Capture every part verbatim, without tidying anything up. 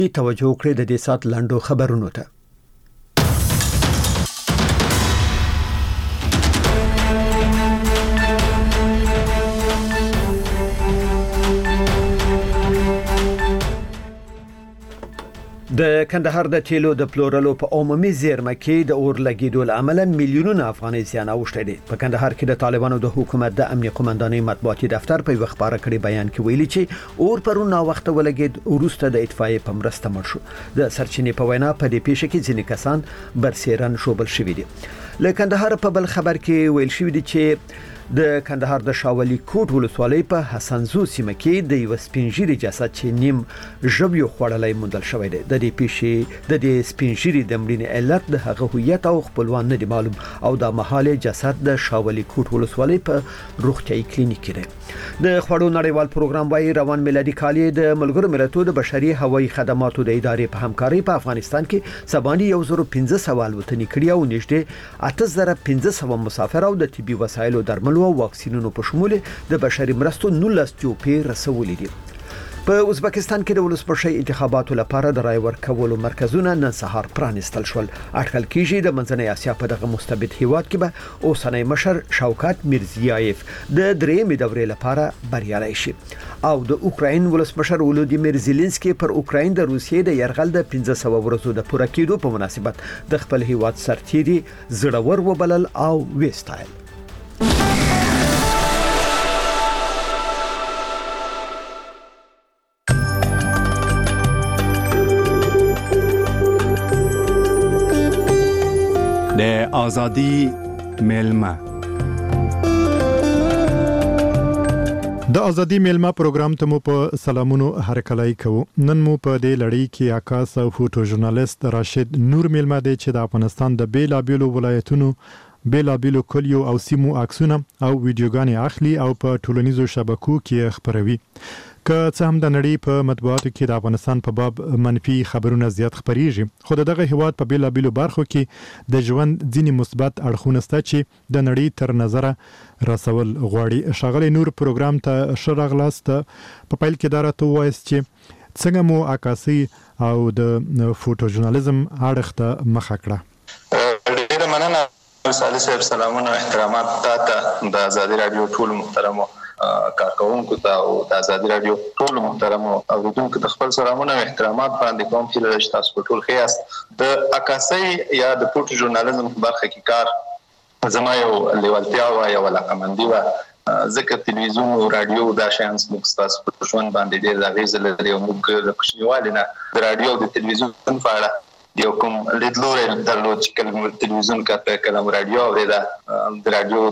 توجه کړې د دې سات لاندو خبرونو ته. د کندهار د تیلو د پلورلو په عمومي زیرمه کې د اور لګیدو له امله میلیونونه افغانۍ زیان اوښتی دی. په کندهار کې د طالبانو د حکومت د امنیه قومندانۍ مطبوعاتي دفتر په یو خبره کړي بیان کې ویلي چې اور پرون نا وخت ولګید وروسته د اطفائیې په مرسته مړ شو. د سرچینې په وینا په دې پیښه کې ځینې کسان برسیرن شوبل شوي دي. له کندهار په بل خبر کې ویل شوی دی چې د کندهار د شاولي کوټ ولسوالۍ په حسنزو سیمه کې د یو سپینجیري جسد چې نیم ژوبیو خوړلای موندل شوی دی. د دې پیښې د دې سپینجیري د مړینې علت د هغه هویت او خپلوان نه دی معلوم او د محاله جسد د شاولي کوټ ولسوالۍ په روغتيایي کلینیک کې دی. د خوړو نړیوال پروګرام وايي روان میلادي کال د ملګرو ملتونو د بشري هوایي خدماتو د ادارې په همکارۍ په افغانستان کې سباني یو زره پنځه سوه الوتنې کړي او نږدې اته زره پنځه سوه مسافر او د طبي وسایلو درملو او واکسینونو په شمول د بشري مرستو نولس جوپې رسولې دي. په ازبکستان کې د ولسمشر انتخاباتو لپاره د رای ورکولو مرکزونه نن سهار پرانستل شول. اټکل کیږي د منځنۍ اسیا په دغه مستبد هیواد کې به اوسنۍ مشر شوکت میرزیایف د درېمې دورې لپاره بریالي شي او د اوکراین ولسمشر ولودیمیر زيلنسکي پر اوکراین د روسیې د يرغل د پنځه سوه ورځو د پوره کېدو په مناسبت د خپل هیواد سرتیري زړور وبلل او وستایل. د ازادي میلمه د ازادي میلمه پروګرام ته مو په سلامونو هرکلای کوو. نن مو په دې لړۍ کې عکاس او فوټو ژورنالیست راشد نور میلمه دی چې د افغانستان د بیلابیلو ولایتونو بیلابیلو کلیو او سیمو عکسونه او ویډیوګانې اخلي او په ټولنیزو شبکو کې خپروي. که څه هم د نړۍ په مطبوعاتو کې د افغانستان په باب منفي خبرونه زیات خپریږي خو دغه هیواد په بیلابیلو برخو کې د ژوند ځینې مثبت اړخونه شته چې د نړۍ تر نظره رسول غواړي. ښاغلی نور پروګرام ته ښه راغلاست. په پیل کې دا راته ووایاست چې څنګه مو عکاسي او د فوټو ژورنالیزم اړخ ته مخه کړه. ډیره مننه صالح صاحب. سلامونه احترامات تاسو د ازادي رادیو ټول محترمو کارکونکو ته او د ازادي رادیو ټول محترمو اوریدونکو ته خپل سلامونه او احترامات باندې کوم چې تاسو ټول خیاست. د عکاسي یا د فوټو ژورنالیزم په برخه کې کار زما یو لیوالتیا او یو علاقمندي و ځکه تلویزیون او رادیو دا شیان موږ تاسو په ژوند باندې ډېر اغیز لري او موږ د کوچنیوالي نه د رادیو او د تلویزیون په اړه یو کوم لیدلوري درلود چې کله تلویزیون کا کلام رادیو اوریدا د رادیو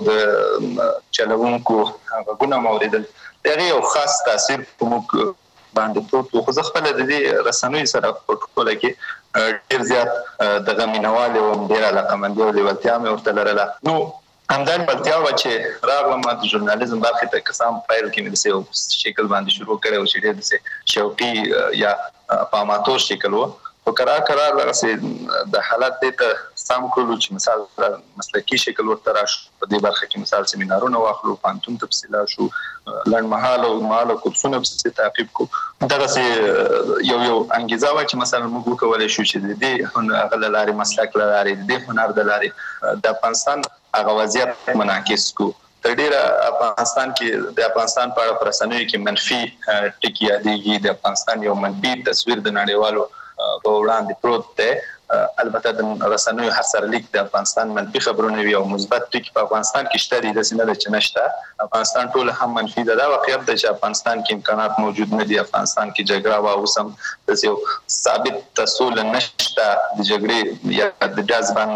د چلوونکو غوونه موریدل دغه یو خاص تاثیر په موږ باندې پروت خو ځکه خپل د دې رسنوي سره په ټوله کې ډیر زیات د غمینواله او ډیر علاقمندي او لیوالتیا مې ورته لرله. نو همدان بلتیا و چې راغلم د ژورنالیزم برخه ته قسم فایل کې مې څه شکل باندې شروع کړو چې ډیر څه شوقي یا پاماتور شکل و او کرا کرا لغه د حالت ته سم کولو چې مثال مسلکی شکل ورته راشو په دې برخه کې مثال سیمینارونه واخلو پانتون تفصیلا شو لړ محل او مال کورسونه په تعقیب کو دغه یو یو انګیزه و چې مثلا موږ کولای شو چې د دې هغه لاري مسلک لاري د هنر د لاري د افغانستان هغه وضعیت منعکس کو. تر ډیره افغانستان کې د افغانستان په اړه پرسنوي کې منفي ټکی یادېږي. د افغانستان یو منفي تصویر د نړیوالو په وړاندې پروت دی. البته د رسنوي هر سره لیک د افغانستان منفي خبرونه وي او مثبت ټکی په افغانستان کې شته دي د سینه د چنشته افغانستان ټول هم منفي ده. دا واقعیت دی چې افغانستان کې امکانات موجود نه دي. افغانستان کې جګړه او اوسم د یو ثابت تسول نشته د جګړې یا د جذبان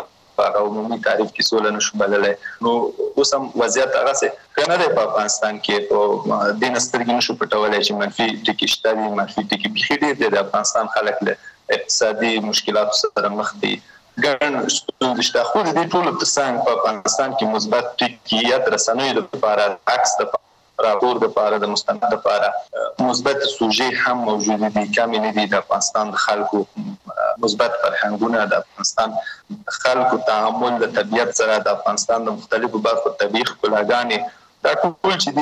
په عمومي تعریف کې سول نشو بللای. نو اوسم وضعیت هغه څه کنه دی په افغانستان کې او د نسترګې نشو پټولای چې منفي ټکی شته دي. منفي ټکی بخي دي د افغانستان خلک له اقتصادي مشکلات سره مخ دي. ګڼ ستونزې شته خو د دې ټولو ترڅنګ په افغانستان کې مثبت ټکی یا رسنوي لپاره عکس د راپور د لپاره د مستند لپاره مثبت سوژې هم موجود دي. کمی نه دي. د افغانستان د خلکو مثبت فرهنګونه د افغانستان خلکو تعامل د طبیعت سره د افغانستان د مختلفو برخو طبیعي ښکلاګانې دا ټول چې دي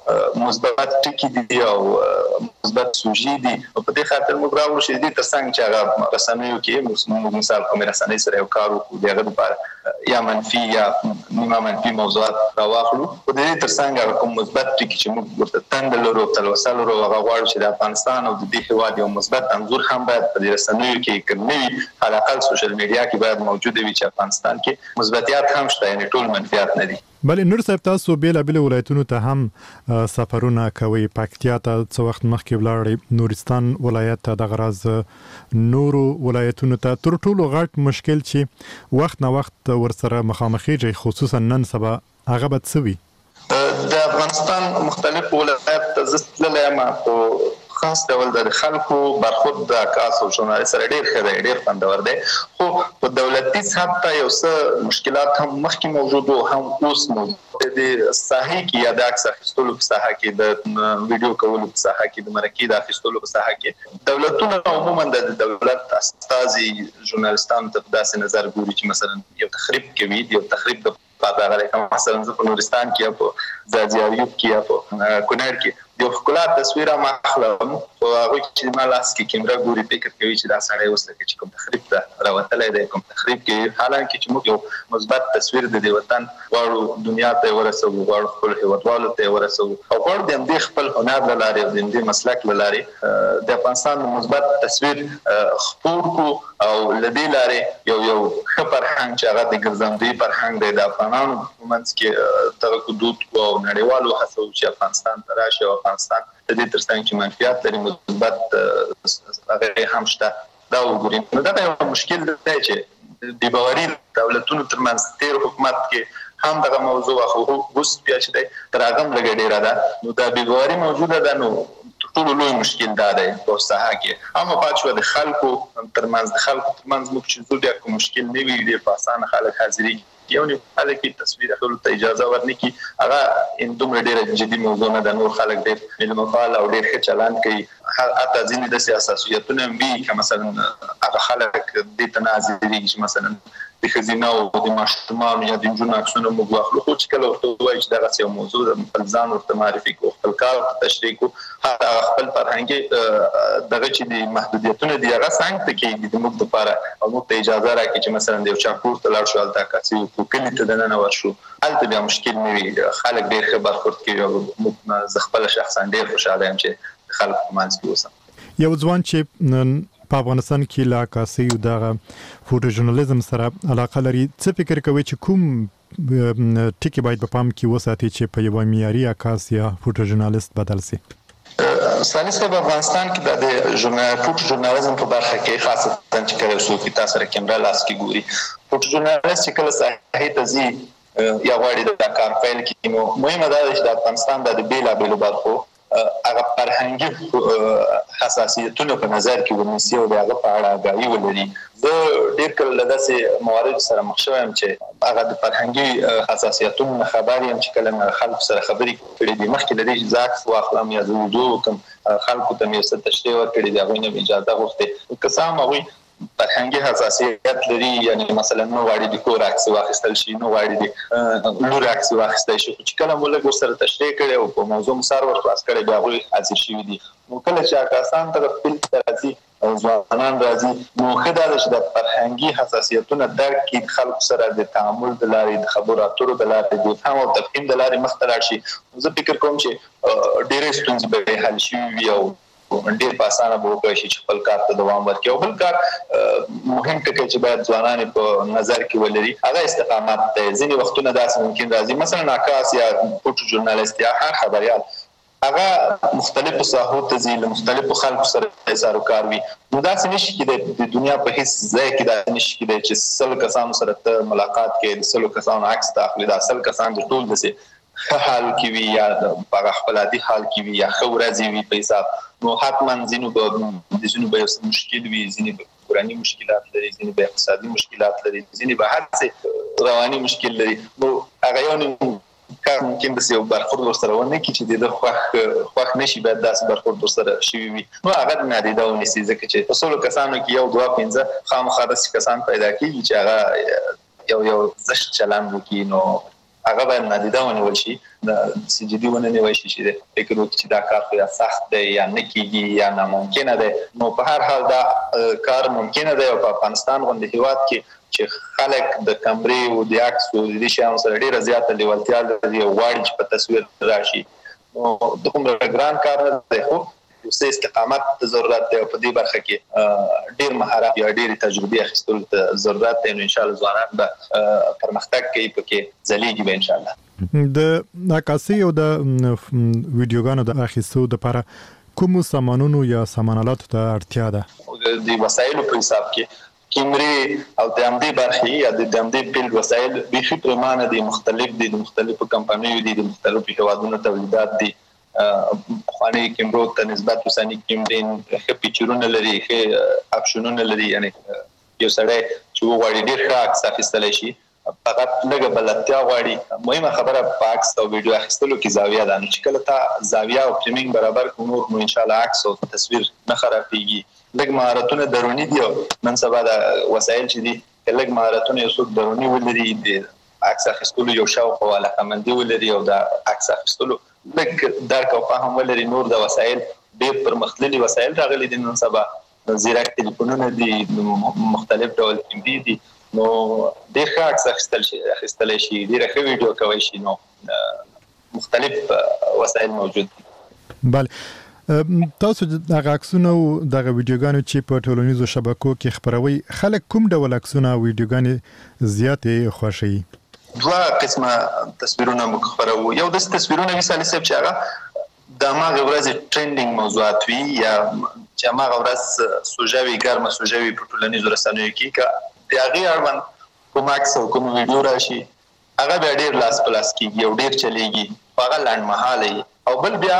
مثبت ټکي دي او مثبت سوژې دي. په دې خاطر موږ راوړو چې دې ترڅنګ چې هغه رسنیو کې موږ مثال کومې رسنۍ سره یو کار وکړو د هغه لپاره یا منفي یا نیمه منفي موضوعات راواخلو. په دې ترڅنګ هغه کوم مثبت ټکي چې موږ ورته تند لرو تلوسه لرو هغه غواړو چې د افغانستان او د دې هېواد یو مثبت انځور هم باید په دې رسنیو کې که نه وي حداقل سوشل میډیا کې باید موجوده وي چې افغانستان کې مثبتیات هم شته، یعنې ټول منفیات نه دي. بلې نور صاحب تاسو بیلابېل ولایتونو ته هم سفرونه کوي. پکتیا ته څه وخت مخکې ولاړئ، نورستان ولایت ته دغه راز نورو ولایتونو ته. تر ټولو غټ مشکل چې وخت نه وخت ورسره مخامخېږئ خصوصا نن سبا هغه به څه وي؟ د افغانستان مختلف ولایت ته زه تللی یم، خو خاص ډول د خلکو برخورد د عکاس او ژورنالیست سره ډېر ښه دی، ډېر خوندور دی. خو په دولتي سطح ته یو څه مشکلات هم مخکې موجود وو هم اوس موجود دي. د ساحې کې یا د عکس اخیستلو په ساحه کې، د ویډیو کولو په ساحه کې، د مرکې د اخیستلو په ساحه کې دولتونه عموما د دولت استازي ژورنالیستانو ته په داسې نظر ګوري چې مثلا یو تخریب کوي، یو تخریب د راغلی. مثلا زه په نورستان کې یا په ځاځي ایوب کې یا په کونړ کې یو ښکلا تصویر هم اخلم، خو هغوی چې ما لاس کې کیمره ګوري فکر کوي چې دا سړی اوس لکه چې کوم تخریب ته راوتلی دی، کوم تخریب کوي. حالانکه چې موږ یو مثبت تصویر د دې وطن غواړو دنیا ته یې ورسوو، غواړو خپل هېوادوالو ته یې ورسوو او غواړو د همدې خپل هنر له لارې او د همدې مسلک له لارې د افغانستان مثبت تصویر خپور کړو او له دې لارې یو یو ښه فرهنګ چې هغه د ګرځندوی فرهنګ دی د افغانانو په منځ کې دغه حدود کړو او نړیوالو هڅو چې افغانستان ته راشي او افغانستان د دې ترڅنګ چې منفیات لري مثبت هغه هم شته دا وګورئ. نو دا یو مشکل دی چې د باوري دولتونو ترمنځ تیر حکومت کې هم دغه موضوع خو اوس بیا چې دی تر هغه هم لږه ډېره ده. نو دا بې باوري موجوده ده. نو ټولو لوی مشکل دا دی په ساحه کې. اما پاتې شوه د خلکو ترمنځ د خلکو ترمنځ موږ چې زو بیا کوم مشکل نه وي ډېر په اسانه خلک حاضرېږي. یو نیم خلک تصویر اخلو ته اجازه ورنکړي، هغه دومره ډېره جدي موضوع نه ده. نور خلک ډېر میلمه پال او ډېر ښه چلند کوي. حتی ځینې داسې اساسیتونه هم وي که مثلا هغه خلک دې ته نه حاضرېږي چې مثلا د ښځینه او د ماشومانو یا د نجونو عکسونه موږ واخلو، خو چې کله ورته ووایي چې دغسې یو موضوع ده خپل ځان ورته معرفي کړو، خپل کار ورته تشریح کړو، حتی هغه خپل فرهنګي دغه چې د محدودیتونه دي هغه څنګ ته کېږي د موږ دپاره او موږ ته اجازه راکړي چې مثلا د یو چا کور ته لاړ شو، هلته عکاسي وکړو، کلي ته دننه ورشو، هلته بیا مشکل نه وي. خلک ډېر ښه برخورد کوي او موږ زه خپله شخصا ډېر خوشحاله یم چې د خلکو په منځ کې اوسم. یو ځوان چې په افغانستان کې له عکاسۍ او دغه فوټو ژورنالیزم سره علاقه لري، څه فکر کوي چې کوم ټکي باید په پام کې وساتي چې په یو معیاري عکاس یا فوټو ژورنالیست بدل شي؟ سالي صاحب افغانستان کې د فوټو ژورنالیزم په برخه کې خاصه چې کله څوک تاسو سره کیمره لاس کې ګوري، فوټو ژورنالیست چې کله ساحې ته ځي یا غواړي دا کار پیل کړي، نو مهمه دا ده چې د افغانستان د بېلابېلو برخو هغه فرهنګي حساسیتونه په نظر کې ونیسي او د هغه په اړه آګاهي ولري. زه ډېر کله له داسې مواردو سره مخ شوی یم چې هغه د فرهنګي حساسیتونو نه خبر یم چې کله مې خلکو سره خبرې کړې دي مخکې له دې چې زه عکس واخلم یا زه ویډیو وکړم، خلکو ته مې یو څه تشریح ورکړې دي، هغوی نه مې اجازه غوښتې. که څه هم هغوی فرهنګي حساسیت لري، یعنی مثلا نو غواړي د کور عکس واخیستل شي، نو غواړي د لور عکس واخیستل شي، خو چې کله مو لږ ورسره تشریح کړی او په موضوع مو سر ور خلاص کړی بیا هغوی حاضر شوي دي. نو کله چې عکاسان ته فیلډ ته راځي او ځوانان راځي، نو ښه دا ده چې د فرهنګي حساسیتونه درک کړي، د خلکو سره د تعامل د لارې، د خبرو اترو د لارې، د فهم او تفهیم د لارې مخته لاړ شي. زه فکر کوم چې ډېرې ستونزې به حل شوي وي او ډېر په اسانه به وکړی شي چې خپل کار ته دوام ورکړي. او بل کار مهم ټکی چې باید ځوانان په نظر کې ولري هغه استقامت دی. ځینې وختونه داسې ممکن راځي مثلا عکاس یا فوټو ژورنالیست یا هر خبریال هغه مختلفو ساحو ته ځي، له مختلفو خلکو سره اظهار وکار وي، نو داسې نشي کېدی د دنیا په هېڅ ځای کې داسې نشي کېدی چې سلو کسانو سره ته ملاقات کوې، د سلو کسانو عکس ته اخلي، دا سل کسان د ټول داسې ښه حال کې وي یا په خپل عادي حال کې وي یا ښه ورځې وي په حساب. نو حتما ځینو به د ځینو به یو څه مشکل وي، ځینې به کورني مشکلات لري، ځینې به اقتصادي مشکلات لري، ځینې به هر څه رواني مشکل لري. نو هغه یو نیم کار ممکن داسې یو برخورد ورسره ونه کړي چې د ده خوښ خوښ نه شي، باید داسې برخورد ورسره شوي وي. نو هغه نادیده ونیسي، ځکه چې په سلو کسانو کې یو دوه پنځه خامخا داسې کسان پیدا کېږي چې هغه یو یو زشت چلند وکړي، نو هغه باید نادیده ونیول شي د سجدي ونه نیول شي چې فکر وکړي چې دا کار خو یا سخت دی یا نه کېږي یا ناممکنه دی. نو په هر حال دا کار ممکنه دی او په افغانستان غوندې هېواد کې چې خلک د کمرې او د عکس او د دې شیانو سره ډېره زیاته لیوالتیا لري او غواړي چې په تصویر راشي. نو دومره ګران کار نه دی خو یو څه استقامت ته ضرورت دی او په دې برخه کې ډېر مهارت یا ډېرې تجربې اخیستلو ته ضرورت دی. نو انشاءالله ځوانان به پرمختګ کوي پکې ځلیږي به انشاءالله. د عکاسۍ او د ویډیوګانو د اخیستو دپاره کومو سامانونو یا سامانالاتو ته اړتیا ده؟ د وسایلو په حساب کې کیمرې او د همدې برخې یا د همدې فیلډ وسایل بیخي پرېمانه دي، مختلف دي، د مختلفو کمپنیو دي، د مختلفو هېوادونو تولیدات دي. پخواني کیمرو ته نسبت اوسني کیمرې ښه پیچرونه لري، ښه اپشنونه لري. یعنې یو سړی چې وغواړي ډېر ښه عکس اخیستلی شي، فقط لږه بلدتیا غواړي. مهمه خبره په عکس او ویډیو اخیستلو کې زاویه ده. نو چې کله تا زاویه او فریمینګ برابر کړو نور نو انشاءالله عکس او تصویر نه خرابېږي. لږ مهارتونه دروني دي او نن سبا د وسایل چې دي لږ مهارتونه یو څوک دروني ولري، د عکس اخیستلو یو شوق او علاقه‌مندي ولري او د عکس اخیستلو لږ درک او فهم ولري، نور د وسایل ډېر پرمختللي وسایل راغلي دي. نن سبا زیرک تلیفونونه دي، مختلف ډول کیمرې دي، نو ډېر ښه عکس اخیستل شي اخیستلی شي، ډېره ښه ویډیو کولی شي. نو مختلف وسایل موجود دي. بله، تاسو دغه عکسونه او دغه ویډیوګانې چې په ټولنیزو شبکو کې خپروي، خلک کوم ډول عکسونه او ویډیوګانې زیاتې خوښوي؟ دوه قسمه تصویرونه موږ خپروو. یو داسې تصویرونه وي سالي صاحب چې هغه د هماغې ورځې ټرینډینګ موضوعات وي یا چې هماغه ورځ سوژه وي، ګرمه سوژه وي په ټولنیزو رسنیو کې، که د هغې اړوند کوم عکس او کوم ویډیو راشي هغه بیا ډېر لاس په لاس کېږي او ډېر چلیږي، خو هغه لنډمهاله وي. او بل بیا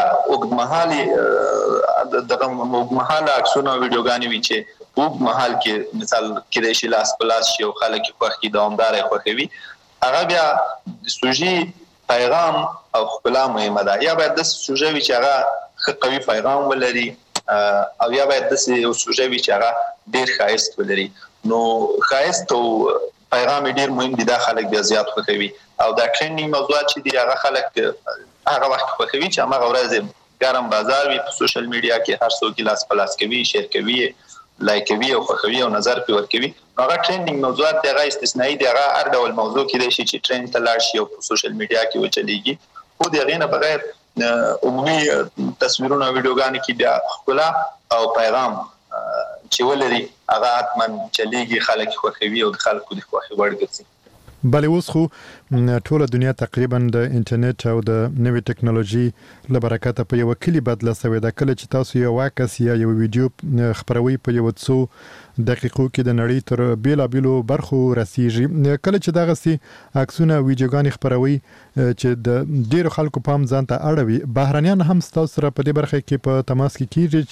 اوږدمهالې دغه اوږدمهاله عکسونه او ویډیوګانې وي چې په اوږد مهال کې مثال کېدای شي لاس په لاس شي او خلک یې خوښ کړي، دوامداره یې خوښوي. هغه بیا د سوژې پیغام او ښکلا مهمه ده. یا باید داسې سوژه وي چې هغه ښه قوي پیغام ولري او یا باید داسې یو سوژه وي چې هغه ډېر ښایست ولري. نو ښایست او پیغام یې ډېر مهم دي، دا خلک بیا زیات خوښوي. او دا ټرینډینګ موضوعات چې دي هغه خلک هغه وخت خوښوي چې هماغه ورځ ګرم بازار وي، په سوشل میډیا کې هر څوک لاس په لاس کوي، شیر کوي، لایکوي او خوښوي او نظر پرې ورکوي. نو هغه ټرینډینګ موضوعات دی، هغه استثنایي دی، هغه هر ډول موضوع کېدای شي چې ټرینډ ته لاړ شي او په سوشل میډیا کې وچلیږي. خو د هغې نه بغیر عمومي تصویرونه او ویډیوګانې کې بیا ښکلا او پیغام چې ولري هغه حتما چلیږي، خلک خوښوي او د خلکو د خوښې وړ ګرځي. بله، اوس خو ټوله دنیا تقریبا د انټرنیټ او د نوې ټکنالوژي له برکته په یوه کلي بدله سوې ده. کله چې تاسو یو عکس یا یو ویډیو خپروئ په یو څو دقیقو کې د نړۍ تر بیلابیلو برخو رسیږي. کله چې دغسې عکسونه ویډیوګانې خپروئ چې د ډېرو خلکو پام ځان ته اړوي، بهرنیان هم ستاسو سره په دې برخه کې په تماس کې کېږي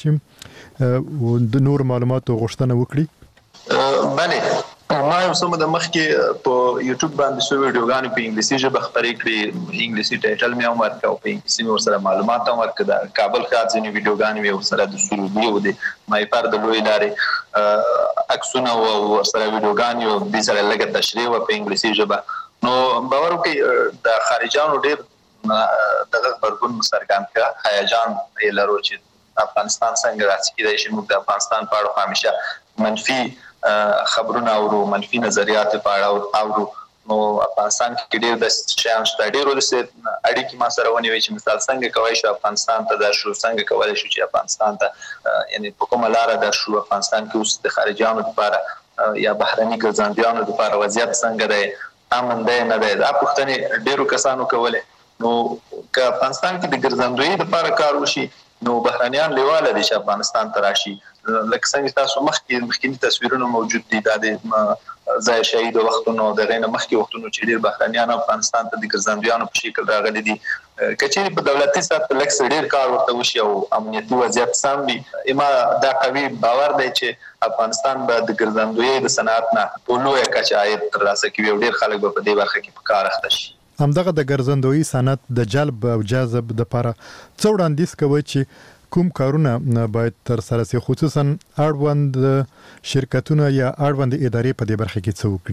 چې د نور معلوماتو غوښتنه وکړي؟ بله، ما یو څه موده مخکې په یوټیوب باندې څو ویډیوګانې په انګلیسي ژبه خپرې کړې، انګلیسي ټایټل مې هم ورکړ او په انګلیسي مې ورسره معلومات هم ورکړه. د کابل ښار ځینې ویډیوګانې مې ورسره د سروبي او د مایپر د لویې لارې عکسونه او ورسره ویډیوګانې او دې سره لږه تشریح وه په انګلیسي ژبه. نو باور وکړئ د خارجیانو ډېر دغه غبرګون مو څرګند کړه، هیجان یې لرو چې افغانستان څنګه راسي. کېدای شي موږ د افغانستان په اړه همیشه منفي خبرونه اورو، منفي نظریات په اړه اورو. نو افغانستان کې ډېر داسې شیان شته، ډېرو داسې اړیکې ما سره ونیوي چې مثال څنګه کولی شو افغانستان ته درشو، څنګه کولی شو چې افغانستان ته یعنې په کومه لاره درشو، افغانستان کې اوس د خارجیانو لپاره یا بهرني ګرځندویانو لپاره وضعیت څنګه دی، امن دی نه دی. دا پوښتنې ډېرو کسانو کولې. نو که افغانستان کې د ګرځندویي لپاره کار وشي نو بهرنیان لیواله دي چې افغانستان ته راشي. لکه څنګه تاسو مخکې مخکینی تصویرونه موجود دي، دا د ځای شهید وختونو د هغې نه مخکې وختونو چې ډېر بهرنیان افغانستان ته د ګرځندویانو په شکل راغلي دي. که چېرې په دولتي سطح لږ څه ډېر کار ورته وشي او امنیتي وضعیت سم وي، ما دا قوي باور دی چې افغانستان به د ګرځندویۍ د صنعت نه په لویه کچه عاید ترلاسه کوي او ډېر خلک به په دې برخه کې په کار اخته شي. همدغه د ګرځندویي صنعت د جلب او جذب دپاره څه وړاندیز کوئ چې کوم کارونه باید ترسره شي، خصوصا اړوند شرکتونه یا اړوند ادارې په دې برخه کې څه وکړي؟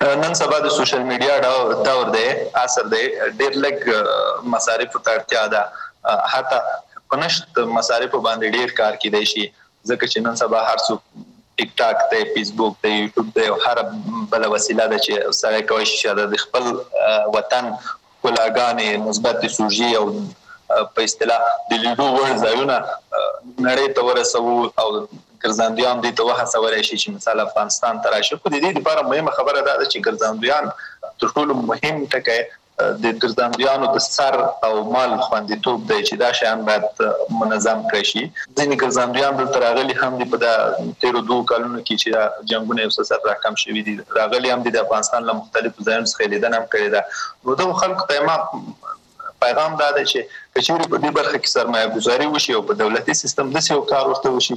نن سبا د سوشل میډیا دور دی، عصر دی، ډېر لږ مصارف ته اړتیا ده، حتی پنشت مصارف باندې ډېر کار کیدای شي، ځکه چې نن سبا هر څوک ټیک ټاک دی، فیسبوک دی، یوټیوب دی، او هر بل وسیله ده چې سړی کولی شي د خپل وطن ښکلاګانې، مثبت سوژې او په اصطلاح د لیدو وړ ځایونه نړۍ ته ورسوو او ګرځندویان دې ته وهڅولی شي چې مثال افغانستان ته راشي. خو د دې لپاره مهمه خبره دا ده چې ګرځندویان تر ټولو مهم ټکی د ګرځندویانو د سر او مال خوندیتوب دی چې دا شیان باید منظم کړی شي. ځینې ګرځندویان دلته راغلي هم دي په دا تېرو دوو کلونو کې چې جنګونه یو څه سر راکم شوي دي، راغلي هم دي د افغانستان له مختلفو ځایونو څخه لیدنه هم کړې ده. نو دغو خلکو ته ما پیغام دا دی چې که چیرې په دې برخه کې سرمایه ګذاري وشي او په دولتي سیستم داسې یو کار ورته وشي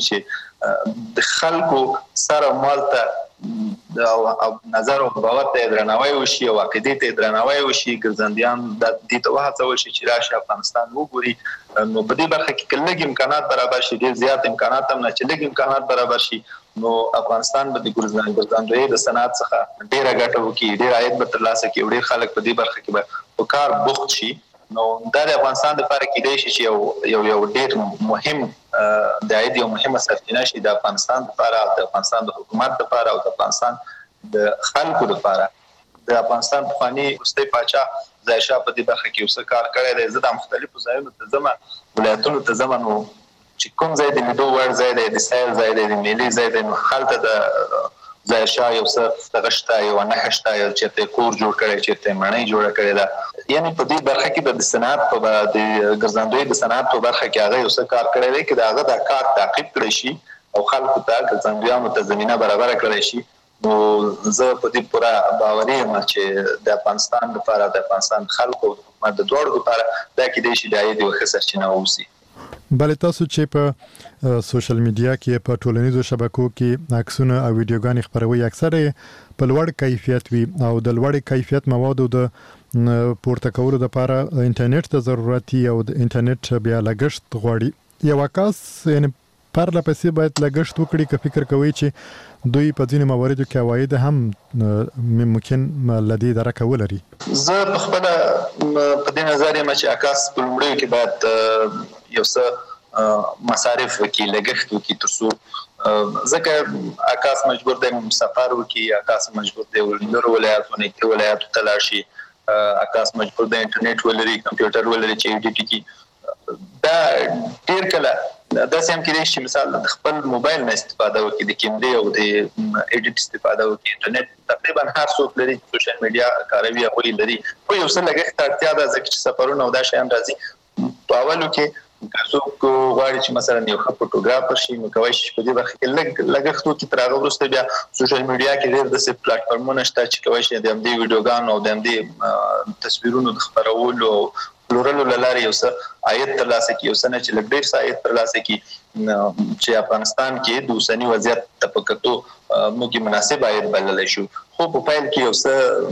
چې د خلکو سر او مال ته او نظر او باور ته درناوی وشي او عقیدې ته درناوی وشي، ګرځندویان دې ته وهڅول شي چې راشي افغانستان وګوري. نو په دې برخه کې که لږ امکانات برابر شي، ډېر زیات امکانات هم نه، چې لږ امکانات برابر شي، نو افغانستان به د ګرځندویۍ د صنعت څخه ډېره ګټه وکړي، ډېر عاید به ترلاسه کړي او ډېر خلک په دې برخه کې به په کار بوخت شي. نو دا د افغانستان لپاره کېدای شي چې یو یو یو ډېر مهم د عاید یو مهمه سرچینه شي د افغانستان لپاره، د افغانستان د حکومت لپاره او د افغانستان د خلکو لپاره. د افغانستان پخواني وروستی پاچا ظاهرشاه په دې برخه کې یو څه کار کړی دی. زه د مختلفو ځایونو ته ځم، ولایتونو ته ځم، نو چې کوم ځای د لیدو وړ ځای دی، د سیل ځای دی، د میلې ځای دی، نو هلته د ظاهرشاه یو څه دغه شته، یوه نښه شته، یو چېرته کور جوړ کړی، چېرته ماڼۍ جوړه کړې ده. یعنې په دې برخه کې د صنعت په د ګرځندویۍ د صنعت په برخه کې هغه یو څه کار کړی دی چې د هغه دا کار تعقیب کړی شي او خلکو ته، ګرځندویانو ته زمینه برابره کړی شي. نو زه په دې پوره باوري یم چې د افغانستان لپاره، د افغانستان خلکو او حکومت د دواړو لپاره دا کېدای شي د عاید یوه ښه سرچینه واوسي. بلې تاسو چې په سوشل میډیا کې په ټولنیزو شبکو کې عکسونه او ویډیوګانې خپروي، اکثره په لوړ کیفیت وي او د لوړ کیفیت موادو د پورته کولو لپاره انټرنیټ ته ضرورت او د انټرنیټ بیا لګښت غواړي. یو کس یعنی پرله پسې باید لګښت وکړي که فکر کوي چې دوی په ځینو مواردو کې عواید هم ممکن لدی درکه ولري. زه په خپل په دې نظر یم چې اکاس په لومړیو کې باید یو څه مصارف وکړي، لګښت وکړي، ترڅو ځکه اکاس مجبور دی سفر وکړي، اکاس مجبور دی لرو ولایاتو نږدې ولایاتو ته لاړ شي، اکاس مجبور دی انټرنیټ ولري، کمپیوټر ولري چې ایډیټ کړي. دا ډېر کله داسې هم کېدای شي مثال د خپل موبایل نه استفاده وکړي، د کیمرې او د ایډیټ استفاده وکړي. انټرنیټ تقریبا هر څوک لري، سوشل میډیا کاروي، هغوی لري، خو یو څه لګښت ته اړتیا ده ځکه چې سفرونه او دا شیان راځي. په اولو کې که څوک غواړي چې مثلا یو ښه فوټوګرافر شي، نو کولی شي په دې برخه کې لږ لګښت وکړي. تر هغه وروسته بیا سوشل میډیا کې ډېر داسې پلاټفارمونه شته چې کولی شي د همدې ویډیوګانو او د همدې تصویرونو د خپرولو او پلورلو له لارې یو څه عاید ترلاسه کړي، یو څه نه چې لږ ډېر څه عاید ترلاسه کړي، چې افغانستان کې د اوسني وضعیت ته په کتو موږ مناسب عاید بللی شو. خو په پیل کې یو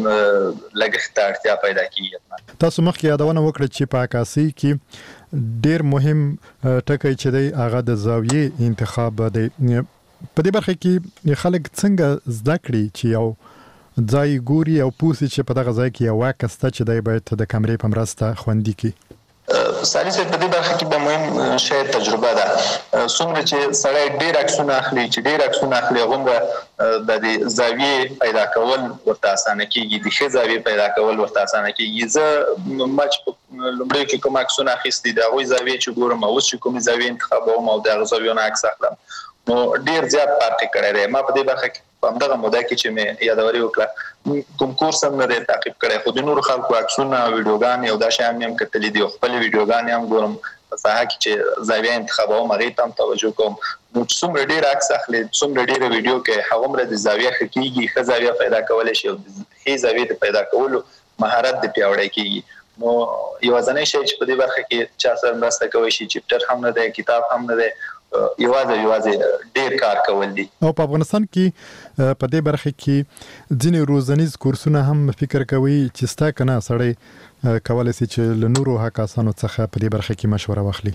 څه لګښت ته اړتیا پیدا کېږي. تاسو مخکې یادونه وکړه چې په عکاسۍ کې ډېر مهم ټکی چې دی هغه د زاویې انتخاب دی. په دې برخه کې خلک څنګه زده کړي چې یو ځای ګوري او پوسي چې په دغه ځای کې یو عکس ته چې دی باید د کیمرې په مرسته خوندي کړي؟ سالي صاحب، په دې برخه کې د مهم شی تجربه ده. څومره چې سړی ډېر عکسونه اخلي، چې ډېر عکسونه اخلي، هغومره د دې زاویې پیدا کول ورته اسانه کېږي، د ښې زاویې پیدا کول ورته اسانه کېږي. زه ما چې په لومړیو کې کوم عکسونه اخیستي، د هغوی زاویې چې ګورم، اوس چې کومې زاویې انتخابوم او د هغه زاویو نه عکس اخلم، نو ډېر زیات فرق یې کړی دی. ما په دې برخه کې په همدغه موده کې چې مې یادوري وکړه کوم کورس هم نه دی تعقیب کړی، خو د نورو خلکو عکسونه، ویډیوګانې او دا شیان مې هم کتلي دي او خپلې ویډیوګانې هم ګورم. په ساحه کې چې زاویه انتخابوم هغې ته هم توجه کوم. نو چې څومره ډېر عکس اخلي، څومره ډېره ویډیو کوي، هغومره د زاویه ښه کېږي، ښه زاویه پیدا کولی شي او د ښې زاویې د پیدا کولو مهارت د پیاوړی کېږي. نو یوازینی شی چې په دې برخه کې چا سره مرسته کولی شي، چپټر هم نه دی، کتاب هم نه دی، یوازې یوازې ډېر کار کول دي. او په افغانستان کې په دې برخه کې ځینې روزنیز کورسونه هم فکر کوي چې ستا که نه سړی کولی شي چې له نورو عکاسانو څخه په دې برخه کې مشوره واخلي.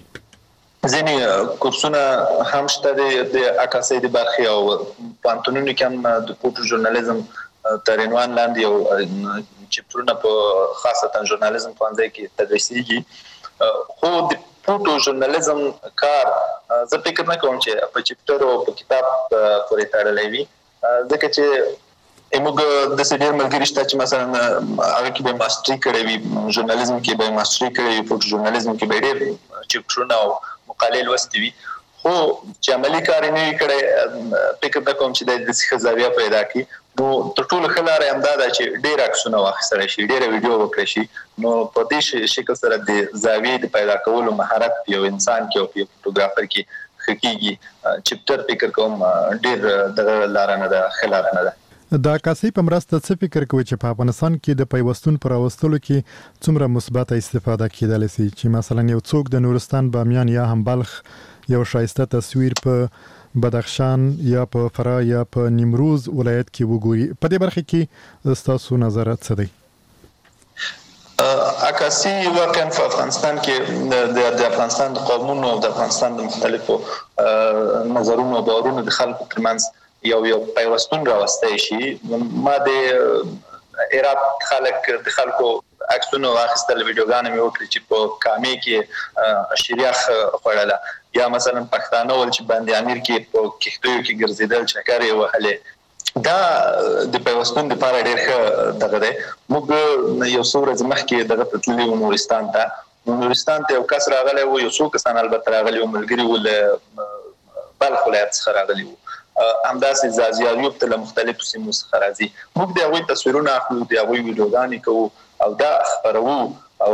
ځینې کورسونه هم شته د عکاسۍ د برخې او پوهنتونونو کې هم د فوټو ژورنالیزم تر عنوان لاندې یو چپټرونه په خاصتا ژورنالیزم پوهنځي کې تدریسیږي. خو د فوټو ژورنالیزم کار زه فکر نه کوم چې په چپټر او په کتاب پورې تړلی وي، ځکه چې موږ د ډېر ملګري شته چې مثلا هغه کې به ماسټري کړی وي، ژورنالیزم کې به ماسټري کړی وي، فوټو ژورنالیزم کې به ډېر چپټرونه او مقالې لوستې وي، خو چې عملي کار یې نه وي کړی، فکر نه کوم چې د داسې ښه زاویه پیدا کړي. نو تر ټولو ښه لاره همدا ده چې ډېر عکسونه واخیستلی شي، ډېره ویډیو وکړی شي. نو په دې شکل سره د زاویې د پیدا کولو مهارت په یو انسان کې او په یو فوټوګرافر کې ښه کېږي. چپټر فکر کوم ډېر دغه لاره نه ده، ښه لاره نه ده. د عکاسۍ په مرسته څه فکر کوئ چې په افغانستان کې د پیوستون پر راوستلو کې څومره مثبته استفاده کېدلی شي، چې مثلا یو څوک د نورستان، بامیان یا هم بلخ یو ښایسته تصویر په بدخشان یا په فراه یا په نیمروز ولایت کې وګوري؟ په دې برخه کې ستاسو نظر څه دی؟ عکاسي واقعا په افغانستان کې د افغانستان د قومونو او د افغانستان د مختلفو نظرونو او باورونو د خلکو ترمنځ یو یو پیوستون راوستی شي. ما د هرات خلک د خلکو عکسونه واخیستل، ویډیوګانې مې وکړې چې په کامې کې شیریخ خوړله، یا مثلا پښتانه ول چې باندې امیر کې په کښتیو کې ګرځېدل، چکر یې وهلې. دا د پیوستون لپاره ډېر ښه دغه دی. موږ یو څو ورځې مخکې دغه ته تللي وو نورستان ته. نورستان ته یو کس راغلی و، یو څو کسان البته راغلي وو، ملګري وو له بلخ ولایت څخه راغلي وو، همداسې زازي ایوب ته له مختلفو سیمو څخه راځي. موږ د هغوی تصویرونه اخلو، د هغوی ویډیوګانې کوو او دا خپروو، او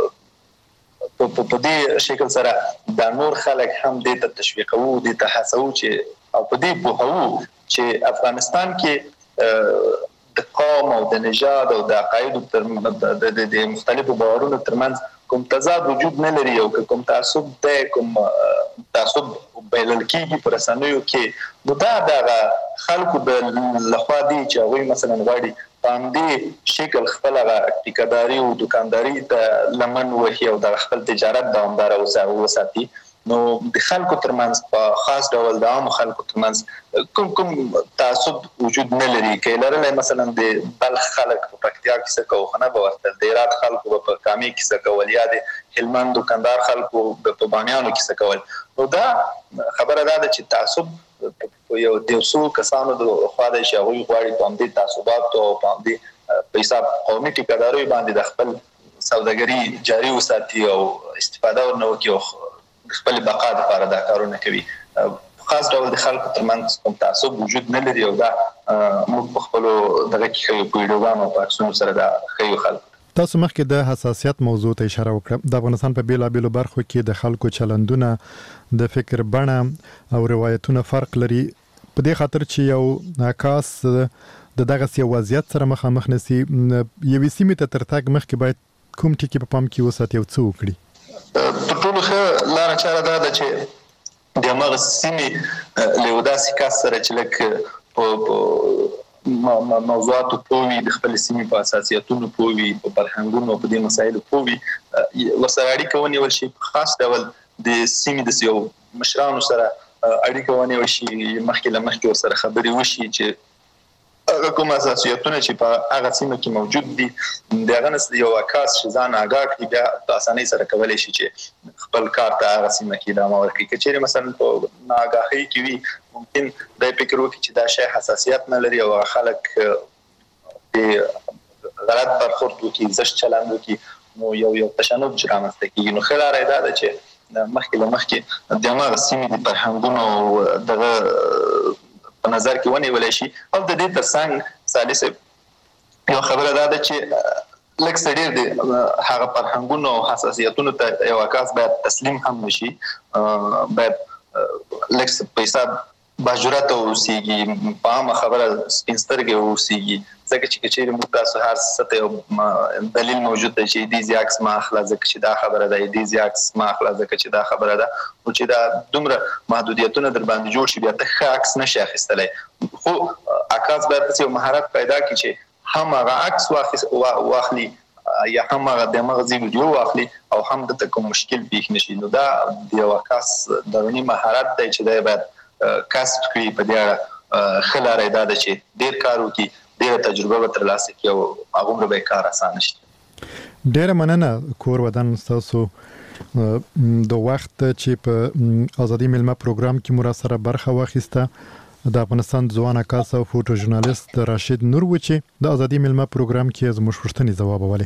په دې شکل سره دا نور خلک هم دې ته تشویقوو، دې ته هڅوو چې او په دې پوهوو چې افغانستان کې د قوم او د نژاد او د عقایدو د مختلفو باورونو ترمنځ کوم تضاد وجود نه لري، او کوم تعصب دی، کوم تعصب بلل کېږي په رسنیو کې. نو دا دغه خلکو د لخوا دی چې هغوی مثلا غواړي په همدې شکل خپل هغه ټیکهداري او دوکانداري ته لمن وهي او د خپل تجارت دوامداره وساتي. نو د خلکو ترمنځ په خاص ډول د عامو خلکو ترمنځ کوم کوم تعصب وجود نه لري. که یې لرلی مثلا د بلخ خلک په پکتیا کې څه کوو، خو نه به ورتل، د هرات خلکو به په کامې کې څه کول، یا د هلمند دوکاندار خلکو به په بامیانو کې څه کول. نو دا خبره دا ده چې تعصب یو د یو څو کسانو د خوا دی چې هغوی غواړي په همدې تعصباتو او په همدې په حساب قومي ټیکهداریو باندې د خپل سوداګري جاري وساتي او استفاده ورنه وکړي او خپل بقا لپاره دا کارونه کوي. خاص ډول د خلکو ترمنځ کوم تعصب وجود نه لري، او دا موږ په خپلو دغه کې ښیو، په ویډیوګانو او په عکسونو سره دا ښیو خلکو. تاسو مخکې د حساسیت موضوع ته اشاره وکړه. د افغانستان په بیلابیلو برخو کې د خلکو چلندونه، د فکر بڼه او روایتونه فرق لري. په دې خاطر چې یو عکاس د دغه سي وضعیت سره مخامخ نسی، یوې سیمې ته تر تګ مخکې باید کوم ټکي په پام کې وساتي او څه وکړي؟ تر ټولو ښه لاره چاره دا ده چې د هماغه سیمې له یو داسې کس سره چې لږ په موضوعاتو پوه وي، د خپلې سیمې په اساسیتونو پوه وي، په فرهنګونو او په دې مسایلو پوه وي، ورسره اړیکه ونیول شي. په خاص ډول د سیمې د یو مشرانو سره اړیکه ونیول شي، مخکې له مخکې ورسره خبرې وشي چې هغه کوم اساسیتونه چې په هغه سیمه کې موجود دي د هغه نه یو عکاس چې ځان آګاه کړي، بیا په اسانۍ سره کولی شي چې خپل کار ته هغه سیمه کې ادامه ورکړي. که چېرې مثلا په ناآګاهۍ کې وي، ممکن دا فکر وکړي چې دا شی حساسیت نه لري او خلک د غلط برخورد وکړي، زشت چلند وکړي، نو یو یو تشنج رامنځته کېږي. نو ښه لاره یې دا ده چې مخکې له مخکې د هماغه سیمې د فرهنګونو او دغه په نظر کې ونیولی شي. او د دې ترڅنګ سالي صاحب یو خبره دا ده چې لږ څه ډېر د هغه فرهنګونو او حساسیتونو ته یو عکاس باید تسلیم هم نشي، باید لږ څه په حساب باجرته واوسېږي، په عامه خبره سپین سترګې واوسېږي، ځکه چې که چېرې موږ تاسو هر څه ته یو دلیل موجود دی چې دې زی عکس ما اخله ځکه چې دا خبره ده، دې زی عکس ما اخله ځکه چې دا خبره ده، نو چې دا دومره محدودیتونه در باندې جوړ شي، بیا ته ښه عکس نشي اخیستلی. خو عکاس باید داسې یو مهارت پیدا کړي چې هم هغه عکس واخلي یا هم هغه د همغه ځای ویډیو واخلي او هم دته کوم مشکل پېښ نه شي. نو دا د یو عکاس دروني مهارت دی چې دی باید کسب کړي. په دې اړه ښه لاره یې دا ده چې ډېر کار وکړي، ډېر تجربه به ترلاسه کړي او هغومره به کار اسانه شي. ډېر مننه کور ودان تاسو د وخت چې په ازادي ملما پروګرام کې مو سره برخه واخیسته. د افغانستان ځوان عکاس او فوټو ژورنالیست راشد نور و چې د ازادي ملما پروګرام کې از مشورتنی جواب ولې.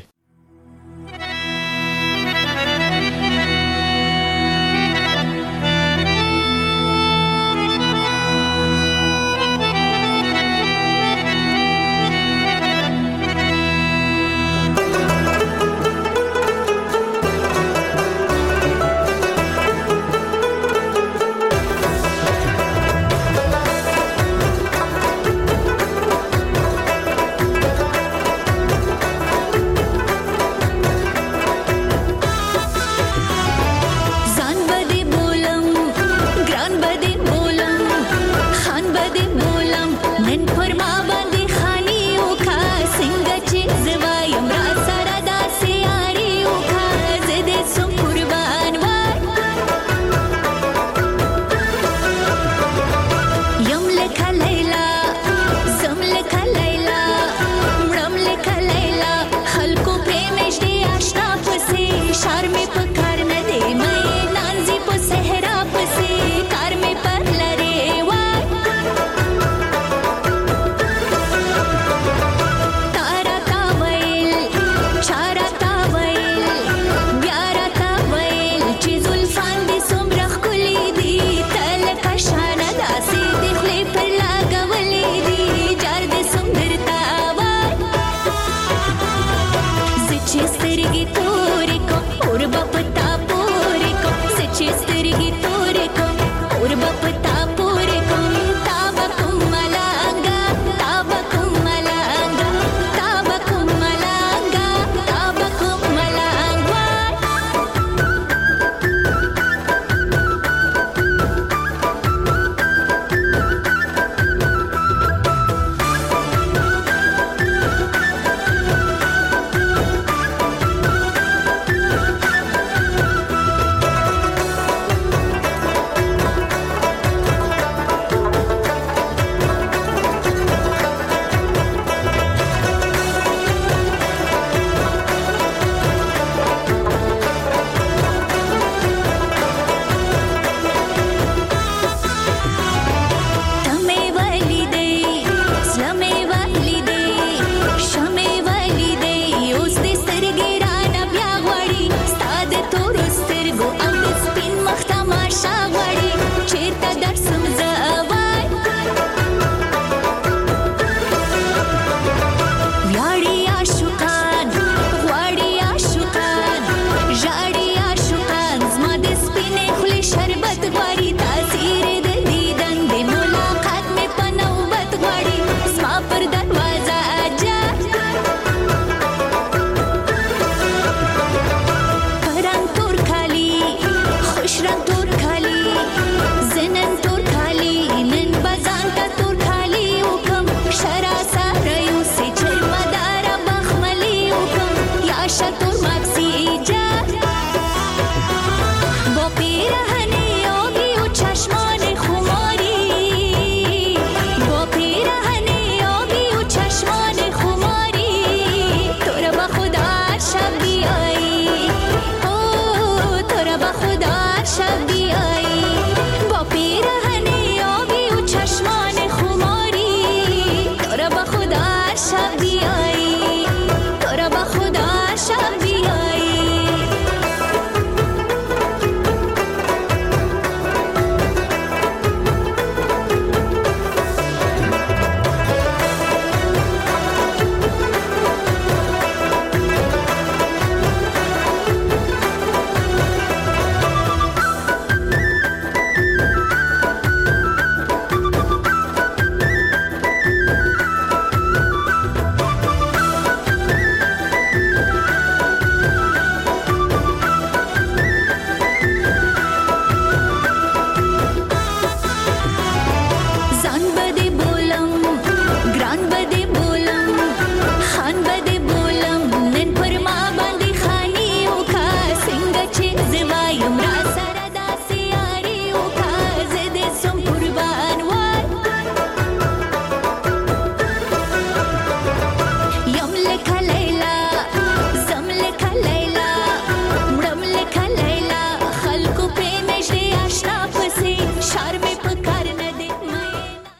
Zanbade